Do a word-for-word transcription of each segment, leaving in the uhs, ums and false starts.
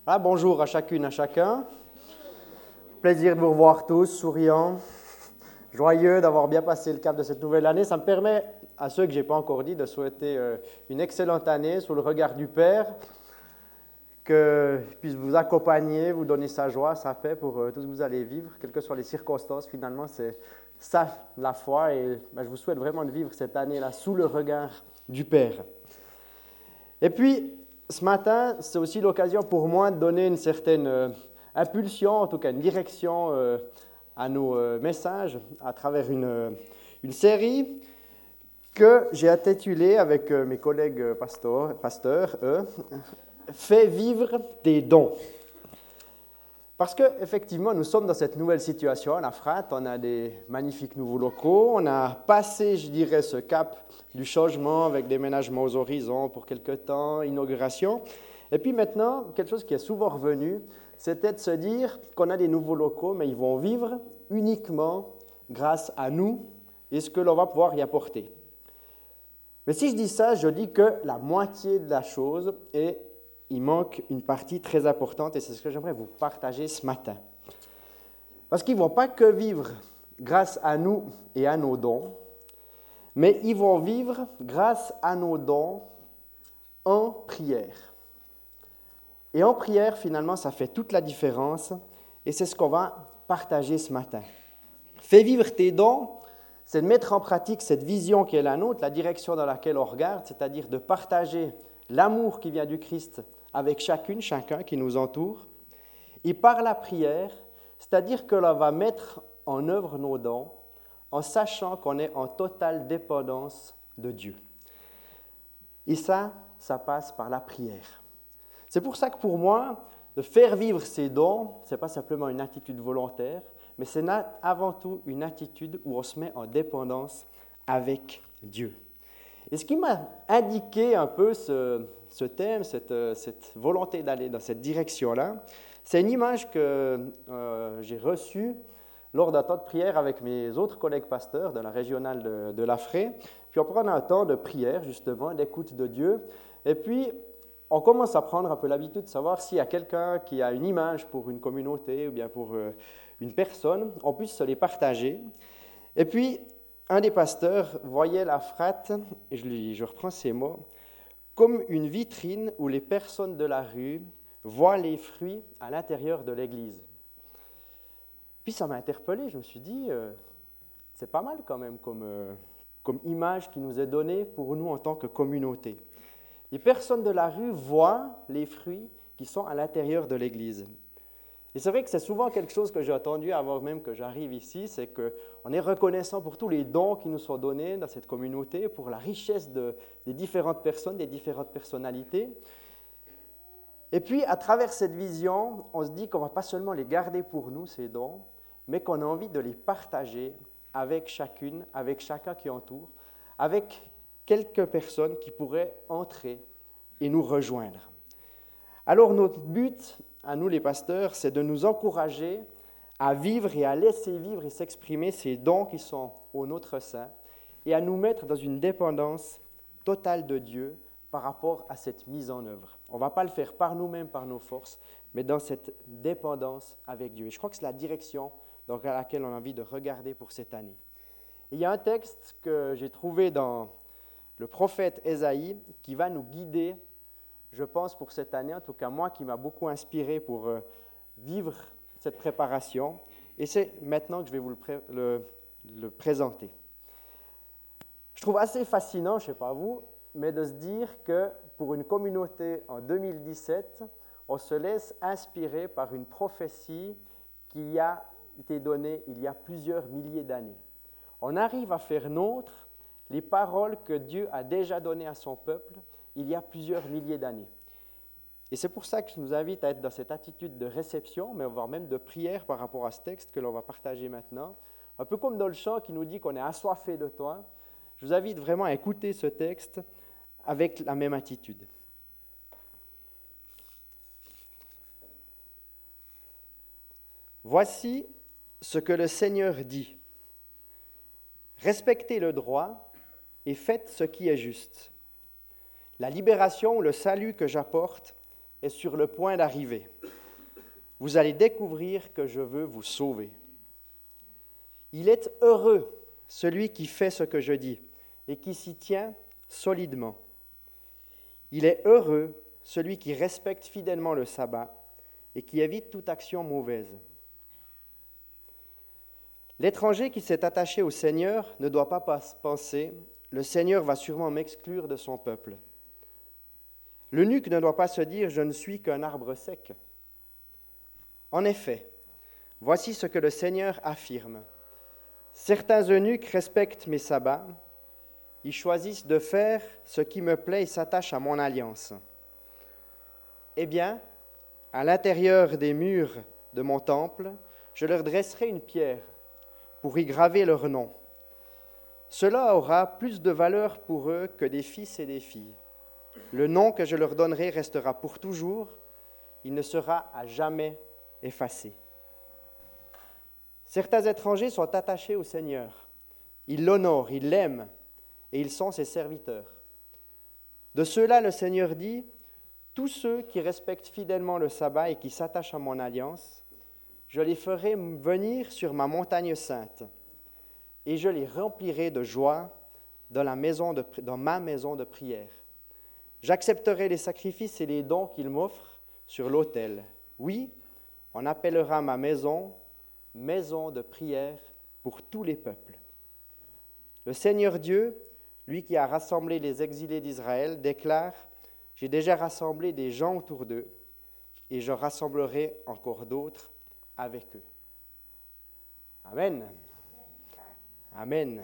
Ah, bonjour à chacune, à chacun. Plaisir de vous revoir tous, souriants, joyeux d'avoir bien passé le cap de cette nouvelle année. Ça me permet, à ceux que je n'ai pas encore dit, de souhaiter une excellente année sous le regard du Père, qu'il puisse vous accompagner, vous donner sa joie, sa paix pour tout ce que vous allez vivre, quelles que soient les circonstances. Finalement, c'est ça la foi et ben, je vous souhaite vraiment de vivre cette année-là sous le regard du Père. Et puis, ce matin, c'est aussi l'occasion pour moi de donner une certaine euh, impulsion, en tout cas une direction euh, à nos euh, messages à travers une, euh, une série que j'ai intitulée avec euh, mes collègues pasteurs, pasteurs eux, « Fais vivre tes dons ». Parce qu'effectivement, nous sommes dans cette nouvelle situation à la Frat, on a des magnifiques nouveaux locaux, on a passé, je dirais, ce cap du changement avec déménagement aux horizons pour quelque temps, inauguration. Et puis maintenant, quelque chose qui est souvent revenu, c'était de se dire qu'on a des nouveaux locaux, mais ils vont vivre uniquement grâce à nous et ce que l'on va pouvoir y apporter. Mais si je dis ça, je dis que la moitié de la chose est il manque une partie très importante et c'est ce que j'aimerais vous partager ce matin. Parce qu'ils ne vont pas que vivre grâce à nous et à nos dons, mais ils vont vivre grâce à nos dons en prière. Et en prière, finalement, ça fait toute la différence et c'est ce qu'on va partager ce matin. Fais vivre tes dons, c'est de mettre en pratique cette vision qui est la nôtre, la direction dans laquelle on regarde, c'est-à-dire de partager l'amour qui vient du Christ avec chacune, chacun qui nous entoure, et par la prière, c'est-à-dire que l'on va mettre en œuvre nos dons en sachant qu'on est en totale dépendance de Dieu. Et ça, ça passe par la prière. C'est pour ça que pour moi, de faire vivre ces dons, ce n'est pas simplement une attitude volontaire, mais c'est avant tout une attitude où on se met en dépendance avec Dieu. Et ce qui m'a indiqué un peu ce, ce thème, cette, cette volonté d'aller dans cette direction-là, c'est une image que euh, j'ai reçue lors d'un temps de prière avec mes autres collègues pasteurs de la régionale de, de Lafray. Puis on prend un temps de prière, justement, d'écoute de Dieu. Et puis, on commence à prendre un peu l'habitude de savoir s'il y a quelqu'un qui a une image pour une communauté ou bien pour euh, une personne, on puisse se les partager. Et puis, un des pasteurs voyait la Frat, et je, lui, je reprends ces mots, comme une vitrine où les personnes de la rue voient les fruits à l'intérieur de l'église. Puis ça m'a interpellé, je me suis dit, euh, c'est pas mal quand même comme, euh, comme image qui nous est donnée pour nous en tant que communauté. Les personnes de la rue voient les fruits qui sont à l'intérieur de l'église. Et c'est vrai que c'est souvent quelque chose que j'ai entendu avant même que j'arrive ici, c'est qu'on est reconnaissant pour tous les dons qui nous sont donnés dans cette communauté, pour la richesse de, des différentes personnes, des différentes personnalités. Et puis, à travers cette vision, on se dit qu'on ne va pas seulement les garder pour nous, ces dons, mais qu'on a envie de les partager avec chacune, avec chacun qui entoure, avec quelques personnes qui pourraient entrer et nous rejoindre. Alors, notre but à nous les pasteurs, c'est de nous encourager à vivre et à laisser vivre et s'exprimer ces dons qui sont au nôtre sein et à nous mettre dans une dépendance totale de Dieu par rapport à cette mise en œuvre. On ne va pas le faire par nous-mêmes, par nos forces, mais dans cette dépendance avec Dieu. Et je crois que c'est la direction dans laquelle on a envie de regarder pour cette année. Et il y a un texte que j'ai trouvé dans le prophète Ésaïe qui va nous guider, je pense, pour cette année, en tout cas moi, qui m'a beaucoup inspiré pour euh, vivre cette préparation. Et c'est maintenant que je vais vous le, pré- le, le présenter. Je trouve assez fascinant, je ne sais pas vous, mais de se dire que pour une communauté en deux mille dix-sept, on se laisse inspirer par une prophétie qui a été donnée il y a plusieurs milliers d'années. On arrive à faire nôtre les paroles que Dieu a déjà données à son peuple il y a plusieurs milliers d'années. Et c'est pour ça que je nous invite à être dans cette attitude de réception, mais voire même de prière par rapport à ce texte que l'on va partager maintenant. Un peu comme dans le chant qui nous dit qu'on est assoiffé de toi, je vous invite vraiment à écouter ce texte avec la même attitude. Voici ce que le Seigneur dit. Respectez le droit et faites ce qui est juste. La libération ou le salut que j'apporte est sur le point d'arriver. vous allez découvrir que je veux vous sauver. Il est heureux celui qui fait ce que je dis et qui s'y tient solidement. Il est heureux celui qui respecte fidèlement le sabbat et qui évite toute action mauvaise. L'étranger qui s'est attaché au Seigneur ne doit pas penser « le Seigneur va sûrement m'exclure de son peuple ». L'eunuque ne doit pas se dire « je ne suis qu'un arbre sec ». En effet, voici ce que le Seigneur affirme. Certains eunuques respectent mes sabbats, ils choisissent de faire ce qui me plaît et s'attachent à mon alliance. Eh bien, à l'intérieur des murs de mon temple, je leur dresserai une pierre pour y graver leur nom. Cela aura plus de valeur pour eux que des fils et des filles. Le nom que je leur donnerai restera pour toujours, il ne sera à jamais effacé. Certains étrangers sont attachés au Seigneur. Ils l'honorent, ils l'aiment et ils sont ses serviteurs. De ceux-là, le Seigneur dit « Tous ceux qui respectent fidèlement le sabbat et qui s'attachent à mon alliance, je les ferai venir sur ma montagne sainte et je les remplirai de joie dans, la maison de, dans ma maison de prière. J'accepterai les sacrifices et les dons qu'ils m'offrent sur l'autel. Oui, on appellera ma maison maison de prière pour tous les peuples. » Le Seigneur Dieu, lui qui a rassemblé les exilés d'Israël, déclare « J'ai déjà rassemblé des gens autour d'eux et je rassemblerai encore d'autres avec eux. » Amen. Amen.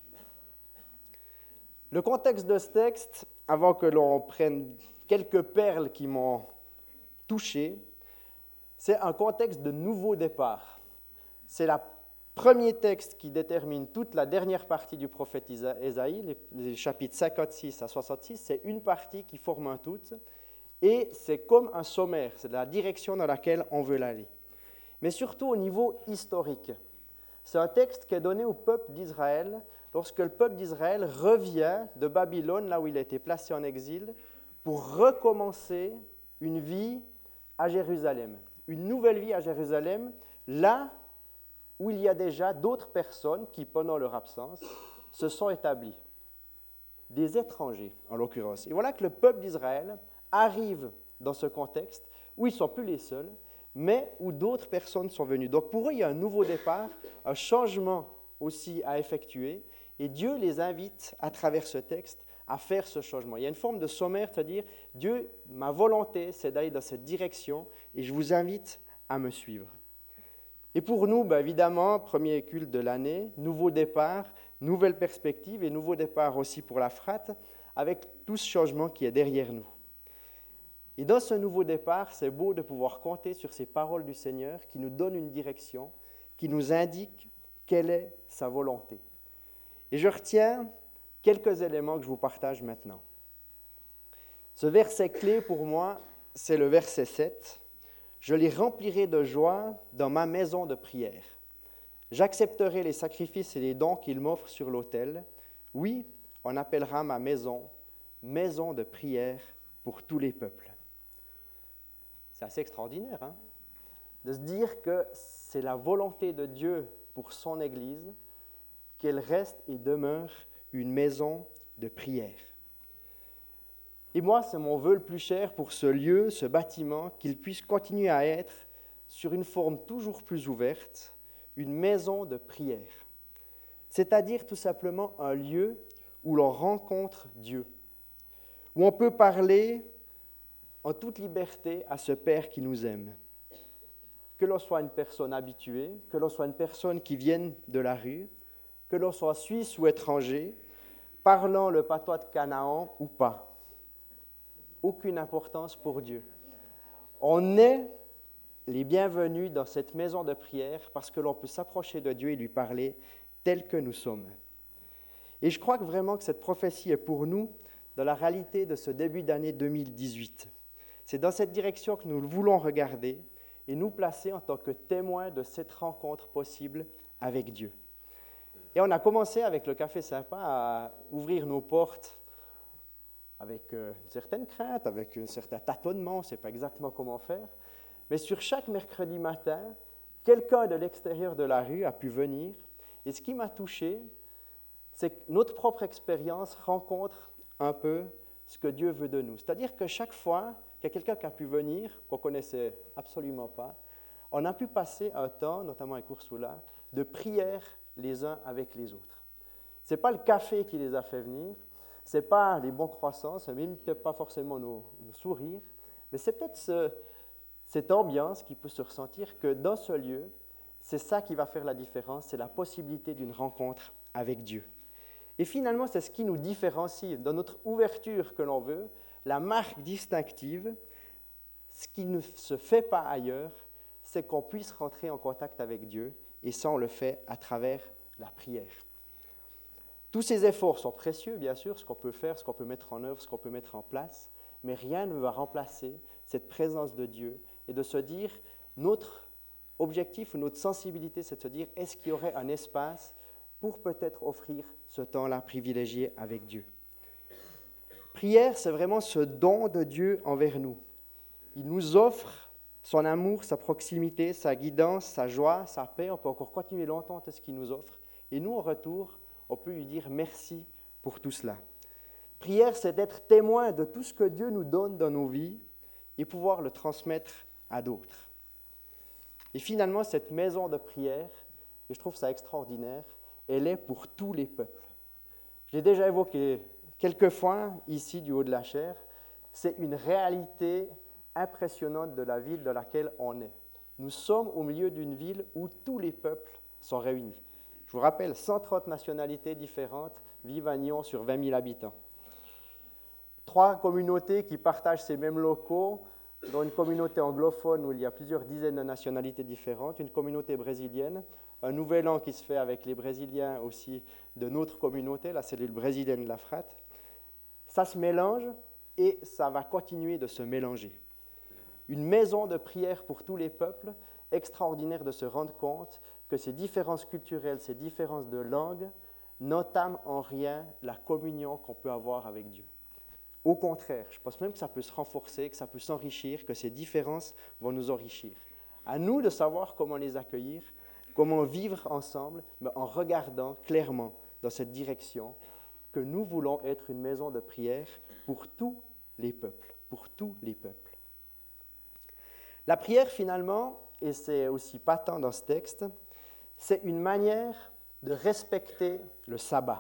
Le contexte de ce texte, avant que l'on prenne quelques perles qui m'ont touché, c'est un contexte de nouveau départ. C'est le premier texte qui détermine toute la dernière partie du prophète Ésaïe, les, les chapitres cinquante-six à soixante-six, c'est une partie qui forme un tout, et c'est comme un sommaire, c'est la direction dans laquelle on veut aller. Mais surtout au niveau historique. C'est un texte qui est donné au peuple d'Israël lorsque le peuple d'Israël revient de Babylone, là où il a été placé en exil, pour recommencer une vie à Jérusalem. Une nouvelle vie à Jérusalem, là où il y a déjà d'autres personnes qui, pendant leur absence, se sont établies. Des étrangers, en l'occurrence. Et voilà que le peuple d'Israël arrive dans ce contexte où ils ne sont plus les seuls, mais où d'autres personnes sont venues. Donc pour eux, il y a un nouveau départ, un changement aussi à effectuer, et Dieu les invite, à travers ce texte, à faire ce changement. Il y a une forme de sommaire, c'est-à-dire, Dieu, ma volonté, c'est d'aller dans cette direction, et je vous invite à me suivre. Et pour nous, ben évidemment, premier culte de l'année, nouveau départ, nouvelle perspective et nouveau départ aussi pour la frate, avec tout ce changement qui est derrière nous. Et dans ce nouveau départ, c'est beau de pouvoir compter sur ces paroles du Seigneur qui nous donnent une direction, qui nous indiquent quelle est sa volonté. Et je retiens quelques éléments que je vous partage maintenant. Ce verset clé pour moi, c'est le verset sept. Je les remplirai de joie dans ma maison de prière. J'accepterai les sacrifices et les dons qu'ils m'offrent sur l'autel. Oui, on appellera ma maison maison de prière pour tous les peuples. C'est assez extraordinaire, hein? De se dire que c'est la volonté de Dieu pour son Église qu'elle reste et demeure une maison de prière. Et moi, c'est mon vœu le plus cher pour ce lieu, ce bâtiment, qu'il puisse continuer à être sur une forme toujours plus ouverte, une maison de prière. C'est-à-dire tout simplement un lieu où l'on rencontre Dieu, où on peut parler en toute liberté à ce Père qui nous aime. Que l'on soit une personne habituée, que l'on soit une personne qui vienne de la rue, que l'on soit suisse ou étranger, parlant le patois de Canaan ou pas. Aucune importance pour Dieu. On est les bienvenus dans cette maison de prière parce que l'on peut s'approcher de Dieu et lui parler tel que nous sommes. Et je crois que vraiment que cette prophétie est pour nous dans la réalité de ce début d'année deux mille dix-huit. C'est dans cette direction que nous voulons regarder et nous placer en tant que témoins de cette rencontre possible avec Dieu. Et on a commencé avec le Café Sympa à ouvrir nos portes avec une certaine crainte, avec un certain tâtonnement, on ne sait pas exactement comment faire, Mais sur chaque mercredi matin, quelqu'un de l'extérieur de la rue a pu venir. Et ce qui m'a touché, c'est que notre propre expérience rencontre un peu ce que Dieu veut de nous. C'est-à-dire que chaque fois qu'il y a quelqu'un qui a pu venir, qu'on ne connaissait absolument pas, on a pu passer un temps, notamment avec Ursula, de prière les uns avec les autres. Ce n'est pas le café qui les a fait venir, ce n'est pas les bons croissants, ce n'est même peut-être pas forcément nos, nos sourires, mais c'est peut-être ce, cette ambiance qui peut se ressentir que dans ce lieu, c'est ça qui va faire la différence, c'est la possibilité d'une rencontre avec Dieu. Et finalement, c'est ce qui nous différencie dans notre ouverture que l'on veut, la marque distinctive, ce qui ne se fait pas ailleurs, c'est qu'on puisse rentrer en contact avec Dieu, et ça, on le fait à travers la prière. Tous ces efforts sont précieux, bien sûr, ce qu'on peut faire, ce qu'on peut mettre en œuvre, ce qu'on peut mettre en place, mais rien ne va remplacer cette présence de Dieu et de se dire, notre objectif ou notre sensibilité, c'est de se dire, est-ce qu'il y aurait un espace pour peut-être offrir ce temps-là privilégié avec Dieu. Prière, c'est vraiment ce don de Dieu envers nous. Il nous offre son amour, sa proximité, sa guidance, sa joie, sa paix. On peut encore continuer longtemps de ce qu'il nous offre. Et nous, en retour, on peut lui dire merci pour tout cela. Prière, c'est d'être témoin de tout ce que Dieu nous donne dans nos vies et pouvoir le transmettre à d'autres. Et finalement, cette maison de prière, et je trouve ça extraordinaire, elle est pour tous les peuples. J'ai déjà évoqué quelques fois ici du haut de la chaire, c'est une réalité impressionnante de la ville dans laquelle on est. Nous sommes au milieu d'une ville où tous les peuples sont réunis. Je vous rappelle, cent trente nationalités différentes vivent à Nyon sur vingt mille habitants. Trois communautés qui partagent ces mêmes locaux, dont une communauté anglophone où il y a plusieurs dizaines de nationalités différentes, une communauté brésilienne, un nouvel an qui se fait avec les Brésiliens aussi de notre communauté, la cellule brésilienne de la Frate. Ça se mélange et ça va continuer de se mélanger. Une maison de prière pour tous les peuples, extraordinaire de se rendre compte que ces différences culturelles, ces différences de langue n'entament en rien la communion qu'on peut avoir avec Dieu. Au contraire, je pense même que ça peut se renforcer, que ça peut s'enrichir, que ces différences vont nous enrichir. À nous de savoir comment les accueillir, comment vivre ensemble, mais en regardant clairement dans cette direction que nous voulons être une maison de prière pour tous les peuples, pour tous les peuples. La prière, finalement, et c'est aussi patent dans ce texte, c'est une manière de respecter le sabbat.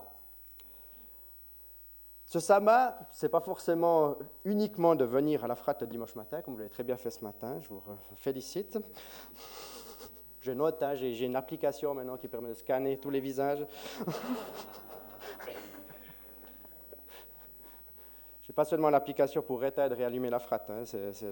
Ce sabbat, ce n'est pas forcément uniquement de venir à la Frate le dimanche matin, comme vous l'avez très bien fait ce matin, je vous félicite. Je note, hein, j'ai, j'ai une application maintenant qui permet de scanner tous les visages. Je n'ai pas seulement l'application pour éteindre et allumer la Frate. Hein, c'est, c'est...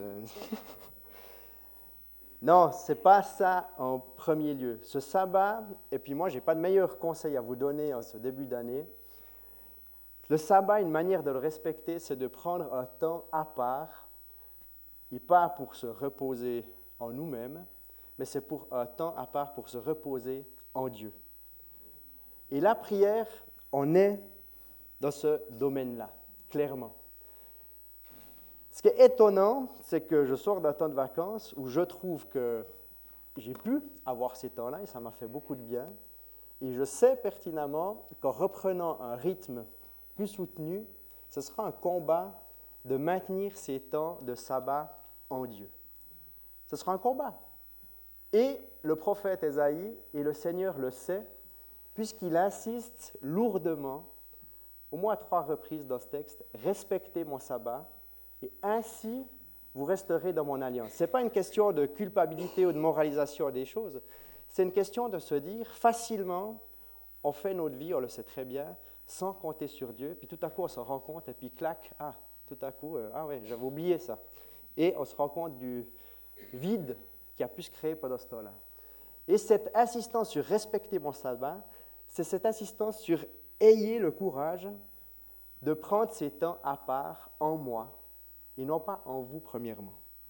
Non, ce n'est pas ça en premier lieu. Ce sabbat, et puis moi, je n'ai pas de meilleur conseil à vous donner en ce début d'année. Le sabbat, une manière de le respecter, c'est de prendre un temps à part, et pas pour se reposer en nous-mêmes, mais c'est pour un temps à part pour se reposer en Dieu. Et la prière, on est dans ce domaine-là, clairement. Ce qui est étonnant, c'est que je sors d'un temps de vacances où je trouve que j'ai pu avoir ces temps-là et ça m'a fait beaucoup de bien. Et je sais pertinemment qu'en reprenant un rythme plus soutenu, ce sera un combat de maintenir ces temps de sabbat en Dieu. Ce sera un combat. Et le prophète Ésaïe, et le Seigneur le sait, puisqu'il insiste lourdement, au moins à trois reprises dans ce texte, « Respectez mon sabbat, et ainsi vous resterez dans mon alliance. » Ce n'est pas une question de culpabilité ou de moralisation des choses, c'est une question de se dire, facilement, on fait notre vie, on le sait très bien, sans compter sur Dieu, puis tout à coup on se rend compte, et puis clac, ah, tout à coup, euh, ah ouais, j'avais oublié ça. Et on se rend compte du vide qui a pu se créer pendant ce temps-là. Et cette insistance sur respecter mon sabbat, c'est cette insistance sur ayez le courage de prendre ces temps à part en moi, et non pas en vous premièrement.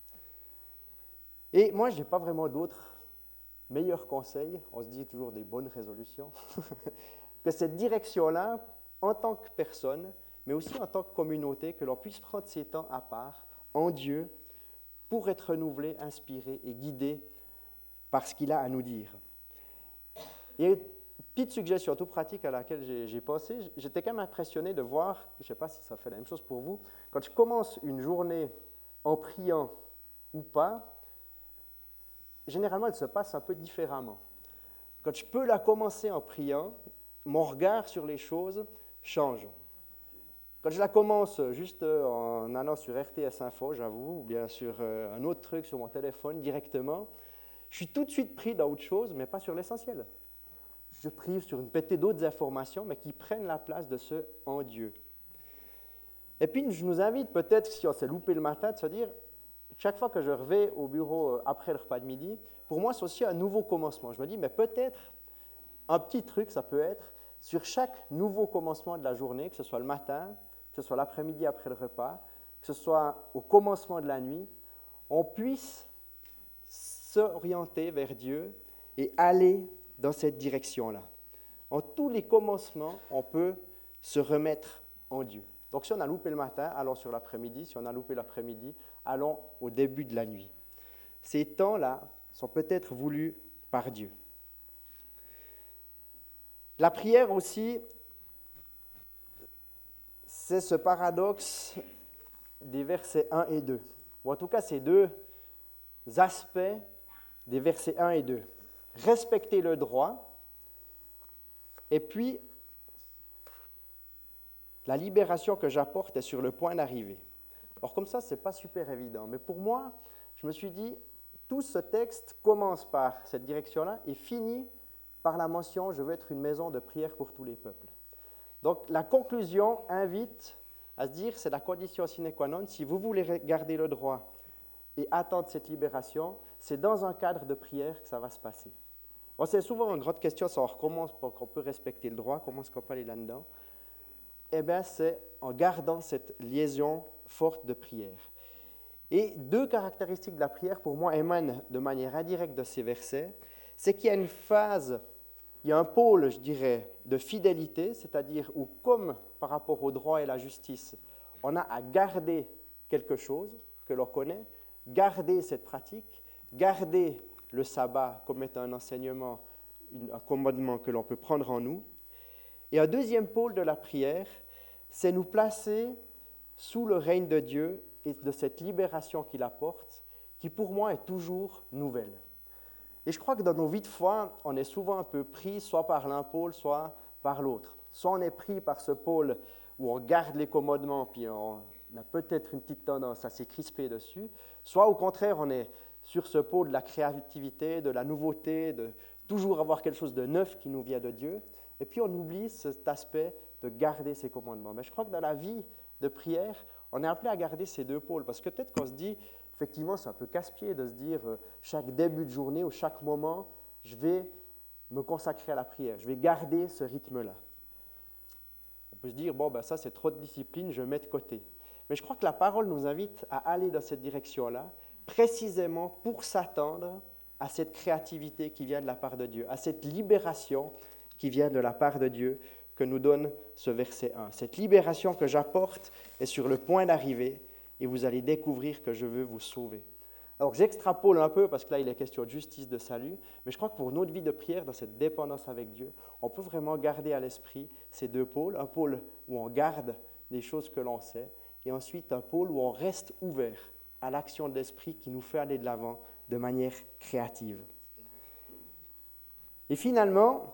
Et moi, je n'ai pas vraiment d'autres meilleurs conseils, on se dit toujours des bonnes résolutions, que cette direction-là, en tant que personne, mais aussi en tant que communauté, que l'on puisse prendre ces temps à part en Dieu pour être renouvelé, inspiré et guidé par ce qu'il a à nous dire. Et une petite suggestion tout pratique à laquelle j'ai, j'ai pensé, j'étais quand même impressionné de voir, je ne sais pas si ça fait la même chose pour vous, quand je commence une journée en priant ou pas, généralement elle se passe un peu différemment. Quand je peux la commencer en priant, mon regard sur les choses change. Quand je la commence juste en allant sur R T S Info, j'avoue, ou bien sur un autre truc sur mon téléphone directement, je suis tout de suite pris dans autre chose, mais pas sur l'essentiel. Je prie sur une pétée d'autres informations, mais qui prennent la place de ce en Dieu. Et puis, je nous invite peut-être, si on s'est loupé le matin, de se dire, chaque fois que je reviens au bureau après le repas de midi, pour moi, c'est aussi un nouveau commencement. Je me dis, mais peut-être, un petit truc, ça peut être, sur chaque nouveau commencement de la journée, que ce soit le matin, que ce soit l'après-midi après le repas, que ce soit au commencement de la nuit, on puisse s'orienter vers Dieu et aller dans cette direction-là. En tous les commencements, on peut se remettre en Dieu. Donc si on a loupé le matin, allons sur l'après-midi. Si on a loupé l'après-midi, allons au début de la nuit. Ces temps-là sont peut-être voulus par Dieu. La prière aussi, c'est ce paradoxe des versets un et deux, ou en tout cas ces deux aspects des versets un et deux. Respecter le droit, et puis la libération que j'apporte est sur le point d'arriver. Alors comme ça, ce n'est pas super évident, mais pour moi, je me suis dit, tout ce texte commence par cette direction-là et finit par la mention « Je veux être une maison de prière pour tous les peuples ». Donc la conclusion invite à se dire, c'est la condition sine qua non, si vous voulez garder le droit et attendre cette libération, c'est dans un cadre de prière que ça va se passer. Bon, c'est souvent une grande question, savoir comment on peut respecter le droit, comment est-ce qu'on peut aller là-dedans. Eh bien, c'est en gardant cette liaison forte de prière. Et deux caractéristiques de la prière, pour moi, émanent de manière indirecte de ces versets. C'est qu'il y a une phase, il y a un pôle, je dirais, de fidélité, c'est-à-dire où, comme par rapport au droit et la justice, on a à garder quelque chose que l'on connaît, garder cette pratique, garder le sabbat comme étant un enseignement, un commandement que l'on peut prendre en nous. Et un deuxième pôle de la prière, c'est nous placer sous le règne de Dieu et de cette libération qu'il apporte, qui pour moi est toujours nouvelle. Et je crois que dans nos vies de foi, on est souvent un peu pris soit par l'un pôle, soit par l'autre. Soit on est pris par ce pôle où on garde les commandements, puis on a peut-être une petite tendance à s'y crisper dessus, soit au contraire, on est sur ce pôle de la créativité, de la nouveauté, de toujours avoir quelque chose de neuf qui nous vient de Dieu, et puis on oublie cet aspect de garder ses commandements. Mais je crois que dans la vie de prière, on est appelé à garder ces deux pôles, parce que peut-être qu'on se dit, effectivement, c'est un peu casse-pied de se dire, euh, chaque début de journée ou chaque moment, je vais me consacrer à la prière, je vais garder ce rythme-là. On peut se dire, bon, ben ça c'est trop de discipline, je mets de côté. Mais je crois que la parole nous invite à aller dans cette direction-là, précisément pour s'attendre à cette créativité qui vient de la part de Dieu, à cette libération qui vient de la part de Dieu que nous donne ce verset un. Cette libération que j'apporte est sur le point d'arriver et vous allez découvrir que je veux vous sauver. Alors j'extrapole un peu parce que là il est question de justice, de salut, mais je crois que pour notre vie de prière, dans cette dépendance avec Dieu, on peut vraiment garder à l'esprit ces deux pôles, un pôle où on garde les choses que l'on sait et ensuite un pôle où on reste ouvert à l'action de l'esprit qui nous fait aller de l'avant de manière créative. Et finalement,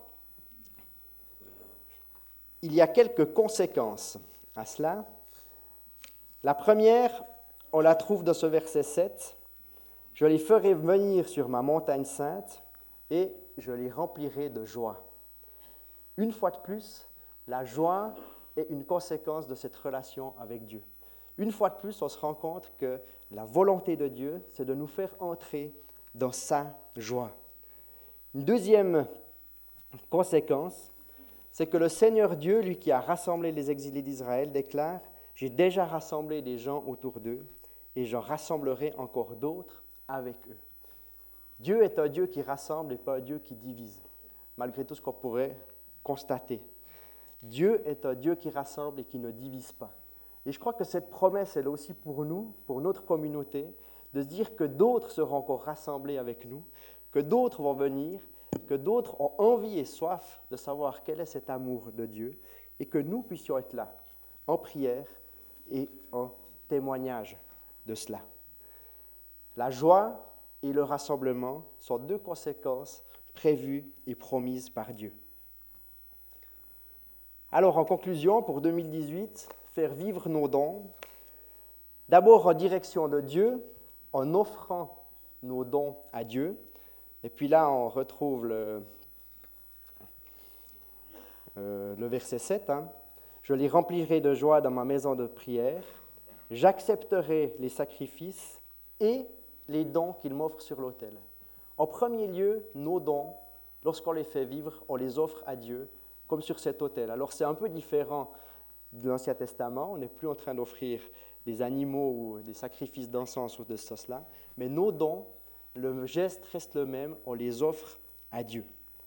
il y a quelques conséquences à cela. La première, on la trouve dans ce verset sept. « Je les ferai venir sur ma montagne sainte et je les remplirai de joie. » Une fois de plus, la joie est une conséquence de cette relation avec Dieu. Une fois de plus, on se rend compte que la volonté de Dieu, c'est de nous faire entrer dans sa joie. Une deuxième conséquence, c'est que le Seigneur Dieu, lui qui a rassemblé les exilés d'Israël, déclare « J'ai déjà rassemblé des gens autour d'eux et j'en rassemblerai encore d'autres avec eux. » Dieu est un Dieu qui rassemble et pas un Dieu qui divise, malgré tout ce qu'on pourrait constater. Dieu est un Dieu qui rassemble et qui ne divise pas. Et je crois que cette promesse, elle est aussi pour nous, pour notre communauté, de se dire que d'autres seront encore rassemblés avec nous, que d'autres vont venir, que d'autres ont envie et soif de savoir quel est cet amour de Dieu et que nous puissions être là, en prière et en témoignage de cela. La joie et le rassemblement sont deux conséquences prévues et promises par Dieu. Alors, en conclusion, pour deux mille dix-huit, faire vivre nos dons, d'abord en direction de Dieu, en offrant nos dons à Dieu. Et puis là, on retrouve le, euh, le verset sept. Hein. Je les remplirai de joie dans ma maison de prière. J'accepterai les sacrifices et les dons qu'ils m'offrent sur l'autel. En premier lieu, nos dons, lorsqu'on les fait vivre, on les offre à Dieu, comme sur cet autel. Alors c'est un peu différent de l'Ancien Testament. On n'est plus en train d'offrir des animaux ou des sacrifices d'encens ou de cela, mais nos dons, le geste reste le même, on les offre à Dieu.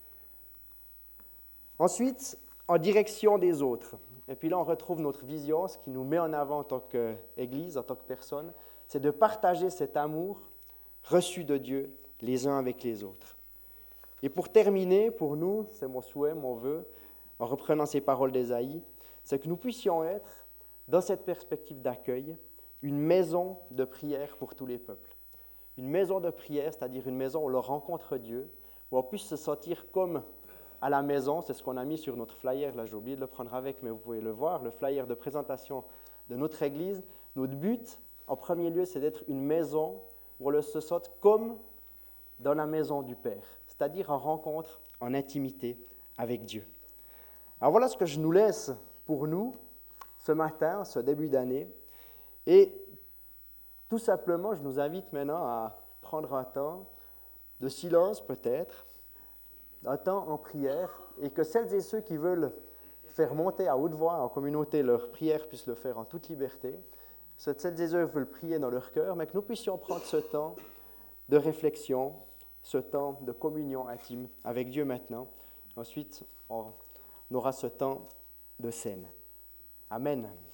Ensuite, en direction des autres. Et puis là, on retrouve notre vision, ce qui nous met en avant en tant qu'Église, en tant que personne, c'est de partager cet amour reçu de Dieu les uns avec les autres. Et pour terminer, pour nous, c'est mon souhait, mon vœu, en reprenant ces paroles d'Ésaïe, c'est que nous puissions être, dans cette perspective d'accueil, une maison de prière pour tous les peuples. Une maison de prière, c'est-à-dire une maison où on rencontre Dieu, où on puisse se sentir comme à la maison. C'est ce qu'on a mis sur notre flyer, là j'ai oublié de le prendre avec, mais vous pouvez le voir, le flyer de présentation de notre Église. Notre but, en premier lieu, c'est d'être une maison où on se sente comme dans la maison du Père, c'est-à-dire en rencontre, en intimité avec Dieu. Alors voilà ce que je nous laisse pour nous, ce matin, ce début d'année. Et tout simplement, je nous invite maintenant à prendre un temps de silence peut-être, un temps en prière, et que celles et ceux qui veulent faire monter à haute voix en communauté leur prière puissent le faire en toute liberté. Celles et ceux qui veulent prier dans leur cœur, mais que nous puissions prendre ce temps de réflexion, ce temps de communion intime avec Dieu maintenant. Ensuite, on aura ce temps de scène. Amen.